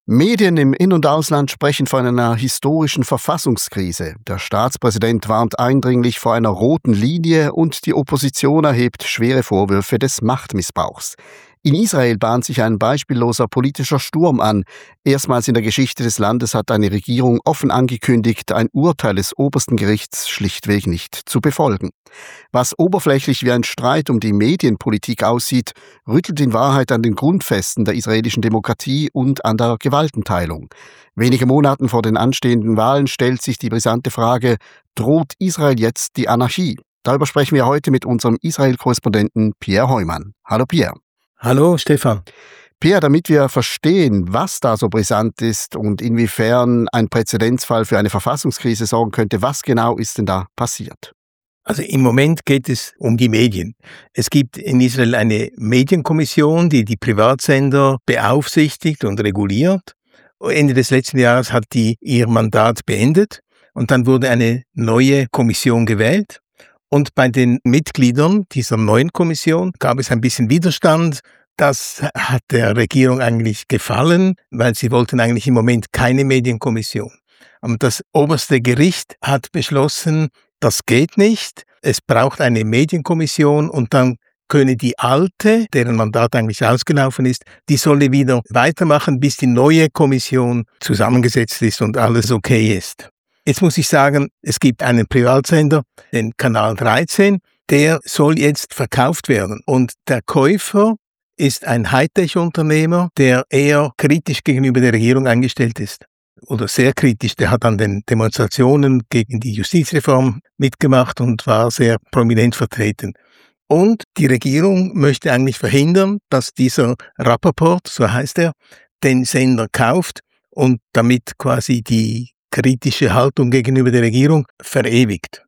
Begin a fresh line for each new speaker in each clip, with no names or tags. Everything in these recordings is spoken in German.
Medien im In- und Ausland sprechen von einer historischen Verfassungskrise. Der Staatspräsident warnt eindringlich vor einer roten Linie und die Opposition erhebt schwere Vorwürfe des Machtmissbrauchs. In Israel bahnt sich ein beispielloser politischer Sturm an. Erstmals in der Geschichte des Landes hat eine Regierung offen angekündigt, ein Urteil des obersten Gerichts schlichtweg nicht zu befolgen. Was oberflächlich wie ein Streit um die Medienpolitik aussieht, rüttelt in Wahrheit an den Grundfesten der israelischen Demokratie und an der Gewaltenteilung. Wenige Monate vor den anstehenden Wahlen stellt sich die brisante Frage: Droht Israel jetzt die Anarchie? Darüber sprechen wir heute mit unserem Israel-Korrespondenten Pierre Heumann. Hallo Pierre.
Hallo Stefan.
Pierre, damit wir verstehen, was da so brisant ist und inwiefern ein Präzedenzfall für eine Verfassungskrise sorgen könnte, was genau ist denn da passiert?
Also im Moment geht es um die Medien. Es gibt in Israel eine Medienkommission, die die Privatsender beaufsichtigt und reguliert. Ende des letzten Jahres hat die ihr Mandat beendet und dann wurde eine neue Kommission gewählt. Und bei den Mitgliedern dieser neuen Kommission gab es ein bisschen Widerstand. Das hat der Regierung eigentlich gefallen, weil sie wollten eigentlich im Moment keine Medienkommission. Aber das oberste Gericht hat beschlossen, das geht nicht. Es braucht eine Medienkommission und dann könne die alte, deren Mandat eigentlich ausgelaufen ist, die solle wieder weitermachen, bis die neue Kommission zusammengesetzt ist und alles okay ist. Jetzt muss ich sagen, es gibt einen Privatsender, den Kanal 13, der soll jetzt verkauft werden. Und der Käufer ist ein Hightech-Unternehmer, der eher kritisch gegenüber der Regierung eingestellt ist. Oder sehr kritisch. Der hat an den Demonstrationen gegen die Justizreform mitgemacht und war sehr prominent vertreten. Und die Regierung möchte eigentlich verhindern, dass dieser Rapaport, so heißt er, den Sender kauft und damit quasi die kritische Haltung gegenüber der Regierung verewigt.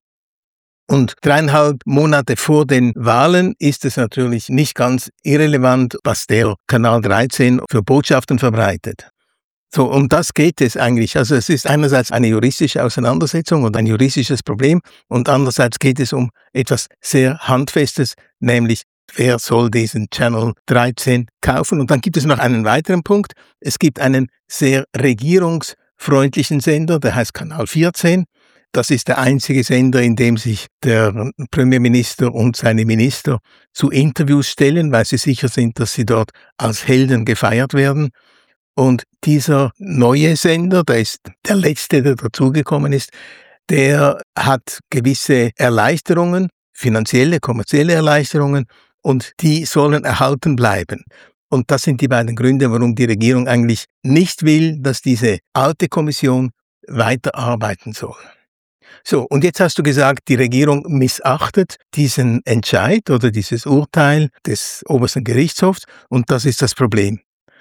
Und 3,5 Monate vor den Wahlen ist es natürlich nicht ganz irrelevant, was der Kanal 13 für Botschaften verbreitet. So, um das geht es eigentlich. Also es ist einerseits eine juristische Auseinandersetzung und ein juristisches Problem und andererseits geht es um etwas sehr Handfestes, nämlich wer soll diesen Channel 13 kaufen. Und dann gibt es noch einen weiteren Punkt. Es gibt einen sehr regierungsfreundlichen Sender, der heißt Kanal 14. Das ist der einzige Sender, in dem sich der Premierminister und seine Minister zu Interviews stellen, weil sie sicher sind, dass sie dort als Helden gefeiert werden. Und dieser neue Sender, der ist der letzte, der dazugekommen ist, der hat gewisse Erleichterungen, finanzielle, kommerzielle Erleichterungen, und die sollen erhalten bleiben. Und das sind die beiden Gründe, warum die Regierung eigentlich nicht will, dass diese alte Kommission weiterarbeiten soll. So, und jetzt hast du gesagt, die Regierung missachtet diesen Entscheid oder dieses Urteil des obersten Gerichtshofs, und das ist das Problem.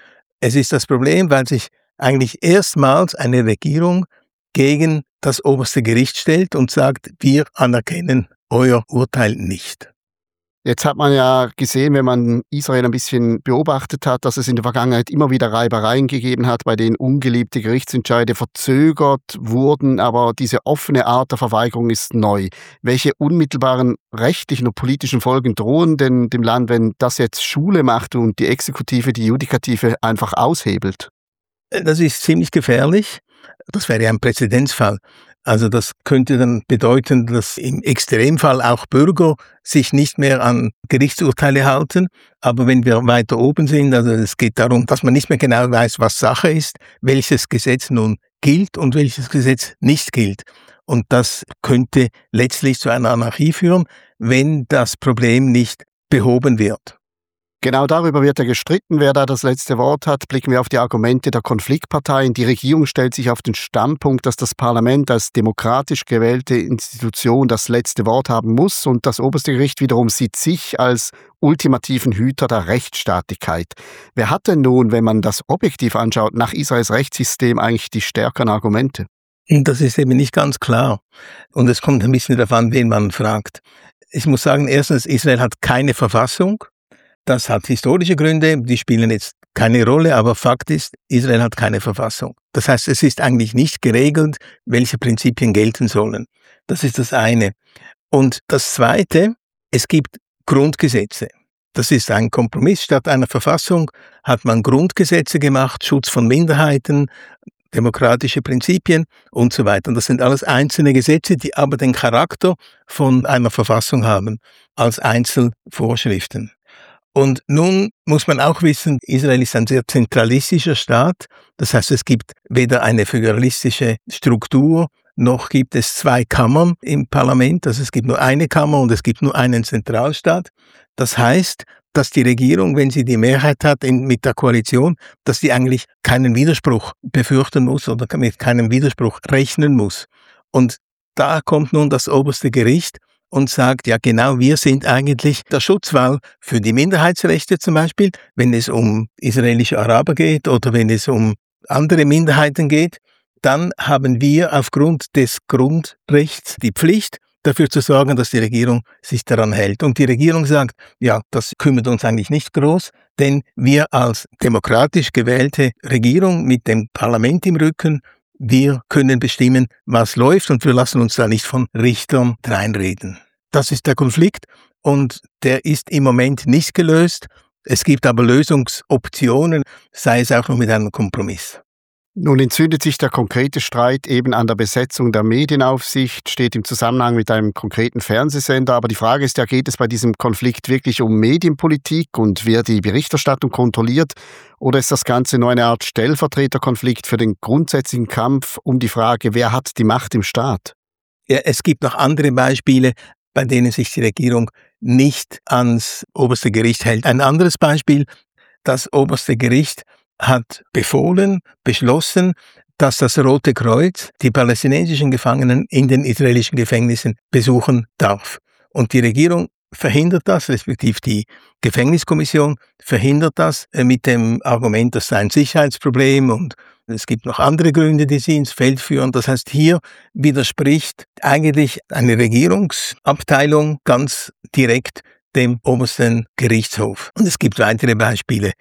Es ist das Problem, weil sich eigentlich erstmals eine Regierung gegen das oberste Gericht stellt und sagt, wir anerkennen euer Urteil nicht.
Jetzt hat man ja gesehen, wenn man Israel ein bisschen beobachtet hat, dass es in der Vergangenheit immer wieder Reibereien gegeben hat, bei denen ungeliebte Gerichtsentscheide verzögert wurden, aber diese offene Art der Verweigerung ist neu. Welche unmittelbaren rechtlichen und politischen Folgen drohen denn dem Land, wenn das jetzt Schule macht und die Exekutive, die Judikative einfach aushebelt?
Das ist ziemlich gefährlich. Das wäre ein Präzedenzfall. Also das könnte dann bedeuten, dass im Extremfall auch Bürger sich nicht mehr an Gerichtsurteile halten. Aber wenn wir weiter oben sind, also es geht darum, dass man nicht mehr genau weiß, was Sache ist, welches Gesetz nun gilt und welches Gesetz nicht gilt. Und das könnte letztlich zu einer Anarchie führen, wenn das Problem nicht behoben wird.
Genau darüber wird ja gestritten, wer da das letzte Wort hat. Blicken wir auf die Argumente der Konfliktparteien. Die Regierung stellt sich auf den Standpunkt, dass das Parlament als demokratisch gewählte Institution das letzte Wort haben muss, und das oberste Gericht wiederum sieht sich als ultimativen Hüter der Rechtsstaatlichkeit. Wer hat denn nun, wenn man das objektiv anschaut, nach Israels Rechtssystem eigentlich die stärkeren Argumente?
Das ist eben nicht ganz klar. Und es kommt ein bisschen darauf an, wen man fragt. Ich muss sagen, erstens, Israel hat keine Verfassung. Das hat historische Gründe, die spielen jetzt keine Rolle, aber Fakt ist, Israel hat keine Verfassung. Das heißt, es ist eigentlich nicht geregelt, welche Prinzipien gelten sollen. Das ist das eine. Und das zweite, es gibt Grundgesetze. Das ist ein Kompromiss. Statt einer Verfassung hat man Grundgesetze gemacht, Schutz von Minderheiten, demokratische Prinzipien und so weiter. Und das sind alles einzelne Gesetze, die aber den Charakter von einer Verfassung haben, als Einzelvorschriften. Und nun muss man auch wissen, Israel ist ein sehr zentralistischer Staat. Das heißt, es gibt weder eine föderalistische Struktur, noch gibt es zwei Kammern im Parlament. Also es gibt nur eine Kammer und es gibt nur einen Zentralstaat. Das heißt, dass die Regierung, wenn sie die Mehrheit hat mit der Koalition, dass die eigentlich keinen Widerspruch befürchten muss oder mit keinem Widerspruch rechnen muss. Und da kommt nun das oberste Gericht und sagt, ja genau, wir sind eigentlich der Schutzwall für die Minderheitsrechte zum Beispiel, wenn es um israelische Araber geht oder wenn es um andere Minderheiten geht, dann haben wir aufgrund des Grundrechts die Pflicht, dafür zu sorgen, dass die Regierung sich daran hält. Und die Regierung sagt, ja, das kümmert uns eigentlich nicht groß, denn wir als demokratisch gewählte Regierung mit dem Parlament im Rücken, wir können bestimmen, was läuft und wir lassen uns da nicht von Richtern dreinreden. Das ist der Konflikt und der ist im Moment nicht gelöst. Es gibt aber Lösungsoptionen, sei es auch noch mit einem Kompromiss.
Nun entzündet sich der konkrete Streit eben an der Besetzung der Medienaufsicht, steht im Zusammenhang mit einem konkreten Fernsehsender. Aber die Frage ist ja, geht es bei diesem Konflikt wirklich um Medienpolitik und wer die Berichterstattung kontrolliert? Oder ist das Ganze nur eine Art Stellvertreterkonflikt für den grundsätzlichen Kampf um die Frage, wer hat die Macht im Staat?
Ja, es gibt noch andere Beispiele, bei denen sich die Regierung nicht ans oberste Gericht hält. Ein anderes Beispiel, das oberste Gericht hat beschlossen, dass das Rote Kreuz die palästinensischen Gefangenen in den israelischen Gefängnissen besuchen darf. Und die Regierung verhindert das, respektive die Gefängniskommission verhindert das mit dem Argument, das sei ein Sicherheitsproblem und es gibt noch andere Gründe, die sie ins Feld führen. Das heißt, hier widerspricht eigentlich eine Regierungsabteilung ganz direkt dem obersten Gerichtshof. Und es gibt weitere Beispiele.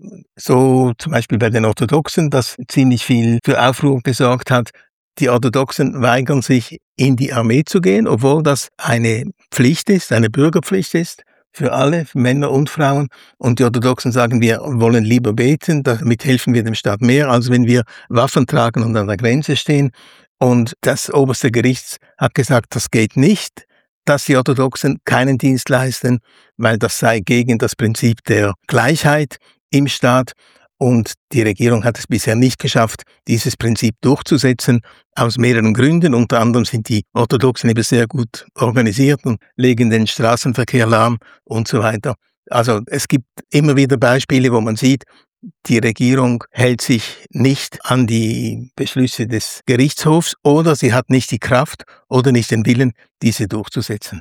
So zum Beispiel bei den Orthodoxen, das ziemlich viel für Aufruhr gesorgt hat. Die Orthodoxen weigern sich, in die Armee zu gehen, obwohl das eine Pflicht ist, eine Bürgerpflicht ist, für alle, für Männer und Frauen. Und die Orthodoxen sagen, wir wollen lieber beten, damit helfen wir dem Staat mehr, als wenn wir Waffen tragen und an der Grenze stehen. Und das oberste Gericht hat gesagt, das geht nicht, dass die Orthodoxen keinen Dienst leisten, weil das sei gegen das Prinzip der Gleichheit im Staat. Und die Regierung hat es bisher nicht geschafft, dieses Prinzip durchzusetzen, aus mehreren Gründen. Unter anderem sind die Orthodoxen eben sehr gut organisiert und legen den Straßenverkehr lahm und so weiter. Also es gibt immer wieder Beispiele, wo man sieht, die Regierung hält sich nicht an die Beschlüsse des Gerichtshofs oder sie hat nicht die Kraft oder nicht den Willen, diese durchzusetzen.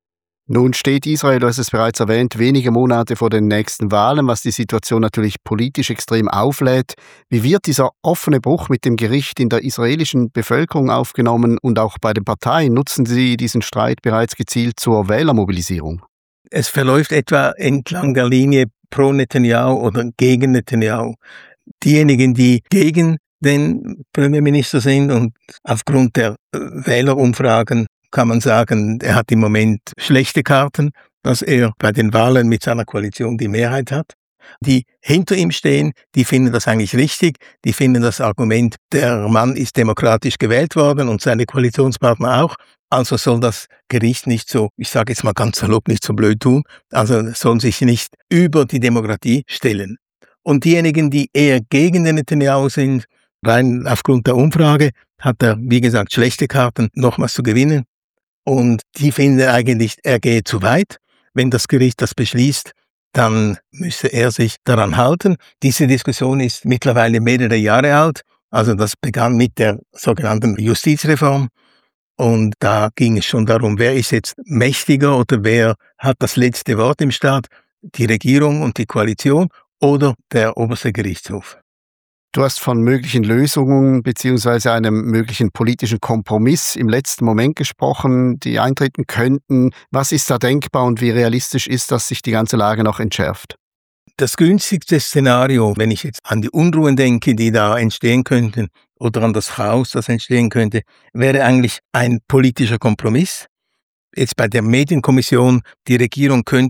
Nun steht Israel, du hast es bereits erwähnt, wenige Monate vor den nächsten Wahlen, was die Situation natürlich politisch extrem auflädt. Wie wird dieser offene Bruch mit dem Gericht in der israelischen Bevölkerung aufgenommen und auch bei den Parteien? Nutzen sie diesen Streit bereits gezielt zur Wählermobilisierung?
Es verläuft etwa entlang der Linie pro Netanyahu oder gegen Netanyahu. Diejenigen, die gegen den Premierminister sind und aufgrund der Wählerumfragen kann man sagen, er hat im Moment schlechte Karten, dass er bei den Wahlen mit seiner Koalition die Mehrheit hat. Die hinter ihm stehen, die finden das eigentlich richtig, die finden das Argument, der Mann ist demokratisch gewählt worden und seine Koalitionspartner auch, also soll das Gericht nicht so, ich sage jetzt mal ganz salopp, nicht so blöd tun, also sollen sich nicht über die Demokratie stellen. Und diejenigen, die eher gegen den Netanyahu sind, rein aufgrund der Umfrage, hat er, wie gesagt, schlechte Karten, nochmals zu gewinnen. Und die finden eigentlich, er gehe zu weit. Wenn das Gericht das beschließt, dann müsse er sich daran halten. Diese Diskussion ist mittlerweile mehrere Jahre alt. Also das begann mit der sogenannten Justizreform. Und da ging es schon darum, wer ist jetzt mächtiger oder wer hat das letzte Wort im Staat? Die Regierung und die Koalition oder der oberste Gerichtshof?
Du hast von möglichen Lösungen bzw. einem möglichen politischen Kompromiss im letzten Moment gesprochen, die eintreten könnten. Was ist da denkbar und wie realistisch ist, dass sich die ganze Lage noch entschärft?
Das günstigste Szenario, wenn ich jetzt an die Unruhen denke, die da entstehen könnten, oder an das Chaos, das entstehen könnte, wäre eigentlich ein politischer Kompromiss. Jetzt bei der Medienkommission, die Regierung könnte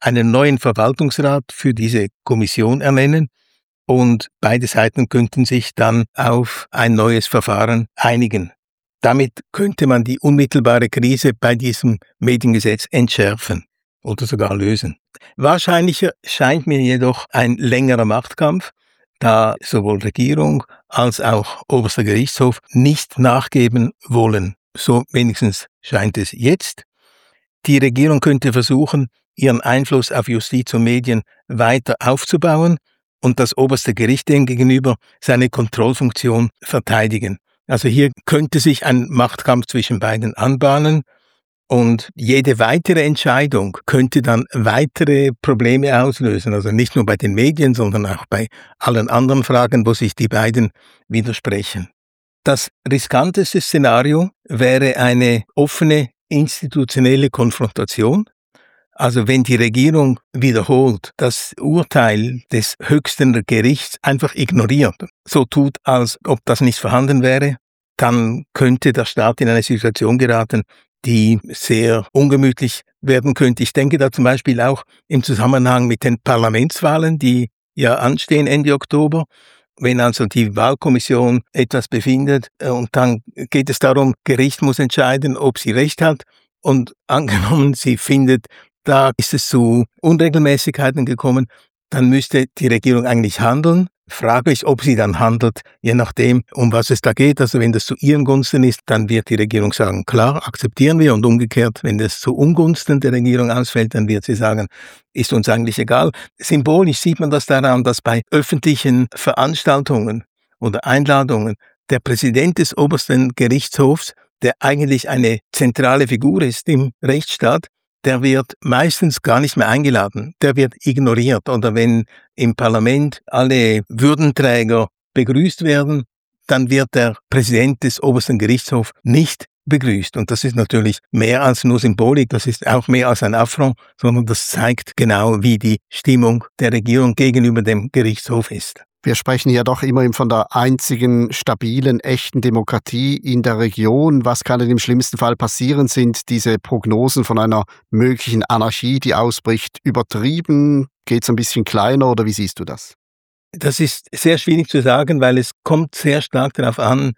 einen neuen Verwaltungsrat für diese Kommission ernennen und beide Seiten könnten sich dann auf ein neues Verfahren einigen. Damit könnte man die unmittelbare Krise bei diesem Mediengesetz entschärfen oder sogar lösen. Wahrscheinlicher scheint mir jedoch ein längerer Machtkampf, da sowohl Regierung als auch Oberster Gerichtshof nicht nachgeben wollen. So wenigstens scheint es jetzt. Die Regierung könnte versuchen, ihren Einfluss auf Justiz und Medien weiter aufzubauen und das Oberste Gericht demgegenüber seine Kontrollfunktion verteidigen. Also hier könnte sich ein Machtkampf zwischen beiden anbahnen und jede weitere Entscheidung könnte dann weitere Probleme auslösen. Also nicht nur bei den Medien, sondern auch bei allen anderen Fragen, wo sich die beiden widersprechen. Das riskanteste Szenario wäre eine offene institutionelle Konfrontation. Also wenn die Regierung wiederholt das Urteil des höchsten Gerichts einfach ignoriert, so tut, als ob das nicht vorhanden wäre, dann könnte der Staat in eine Situation geraten, die sehr ungemütlich werden könnte. Ich denke da zum Beispiel auch im Zusammenhang mit den Parlamentswahlen, die ja anstehen Ende Oktober. Wenn also die Wahlkommission etwas befindet und dann geht es darum, Gericht muss entscheiden, ob sie Recht hat und angenommen, sie findet, da ist es zu Unregelmäßigkeiten gekommen, dann müsste die Regierung eigentlich handeln. Frage ist, ob sie dann handelt, je nachdem, um was es da geht. Also wenn das zu ihren Gunsten ist, dann wird die Regierung sagen, klar, akzeptieren wir. Und umgekehrt, wenn das zu Ungunsten der Regierung ausfällt, dann wird sie sagen, ist uns eigentlich egal. Symbolisch sieht man das daran, dass bei öffentlichen Veranstaltungen oder Einladungen der Präsident des obersten Gerichtshofs, der eigentlich eine zentrale Figur ist im Rechtsstaat, der wird meistens gar nicht mehr eingeladen, der wird ignoriert. Oder wenn im Parlament alle Würdenträger begrüßt werden, dann wird der Präsident des obersten Gerichtshofs nicht begrüßt. Und das ist natürlich mehr als nur Symbolik, das ist auch mehr als ein Affront, sondern das zeigt genau, wie die Stimmung der Regierung gegenüber dem Gerichtshof ist.
Wir sprechen ja doch immerhin von der einzigen stabilen, echten Demokratie in der Region. Was kann denn im schlimmsten Fall passieren? Sind diese Prognosen von einer möglichen Anarchie, die ausbricht, übertrieben? Geht es ein bisschen kleiner oder wie siehst du das?
Das ist sehr schwierig zu sagen, weil es kommt sehr stark darauf an,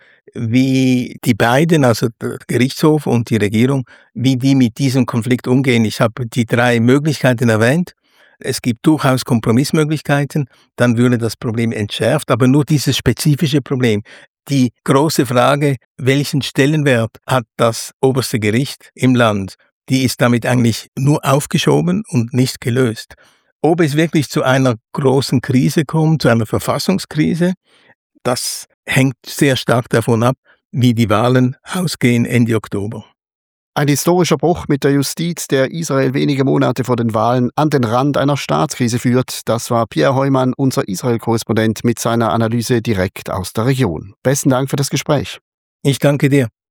wie die beiden, also der Gerichtshof und die Regierung, wie die mit diesem Konflikt umgehen. Ich habe die 3 Möglichkeiten erwähnt. Es gibt durchaus Kompromissmöglichkeiten, dann würde das Problem entschärft, aber nur dieses spezifische Problem. Die große Frage, welchen Stellenwert hat das oberste Gericht im Land, die ist damit eigentlich nur aufgeschoben und nicht gelöst. Ob es wirklich zu einer großen Krise kommt, zu einer Verfassungskrise, das hängt sehr stark davon ab, wie die Wahlen ausgehen Ende Oktober.
Ein historischer Bruch mit der Justiz, der Israel wenige Monate vor den Wahlen an den Rand einer Staatskrise führt. Das war Pierre Heumann, unser Israel-Korrespondent, mit seiner Analyse direkt aus der Region. Besten Dank für das Gespräch.
Ich danke dir.